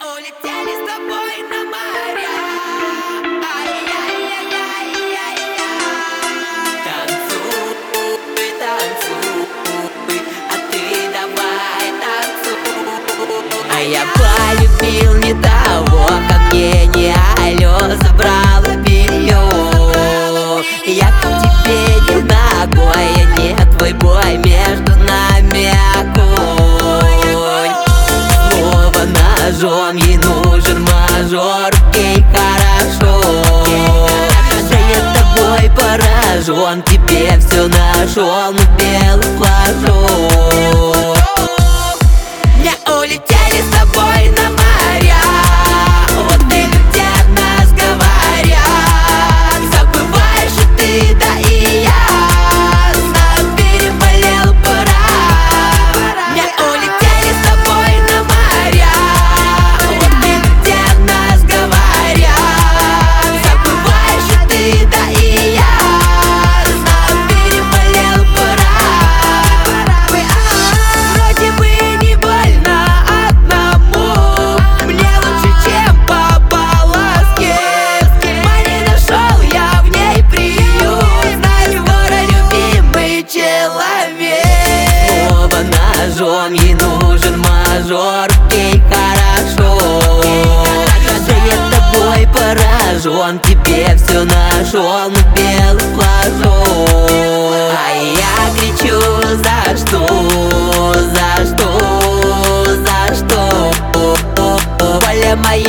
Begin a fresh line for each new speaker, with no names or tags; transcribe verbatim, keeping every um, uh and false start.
улетели с тобой на моря. Ай-яй-яй-яй-яй-яй. Танцуй, танцуй, а ты давай танцуй. А я полюбил не того, ко мне не алло, забрал белье. Я к тебе не ногой, я не твой бой, между нами огонь. Слово ножом, ей нужен мажор, ей хорошо. Что я тобой поражен, тебе все нашел, ну белый флажок. Не улетели с тобой на моря, вот и где нас говорят. Забываешь и ты, да и я, знаю, переболел пора. Не улетели с тобой на моря, вот и где нас говорят. Забываешь и ты, да и я, знаю, переболел пора. Вроде бы не больно одному, мне лучше, чем по полоске. Мани нашел я в ней приют, знаю, скоро любимый человек. Слово ножом, ей нужен мажор, ей хорошо. Что я тобой поражен, тебе все нашел, ну белый флажок. А я кричу: за что, за что, за что? Воля моя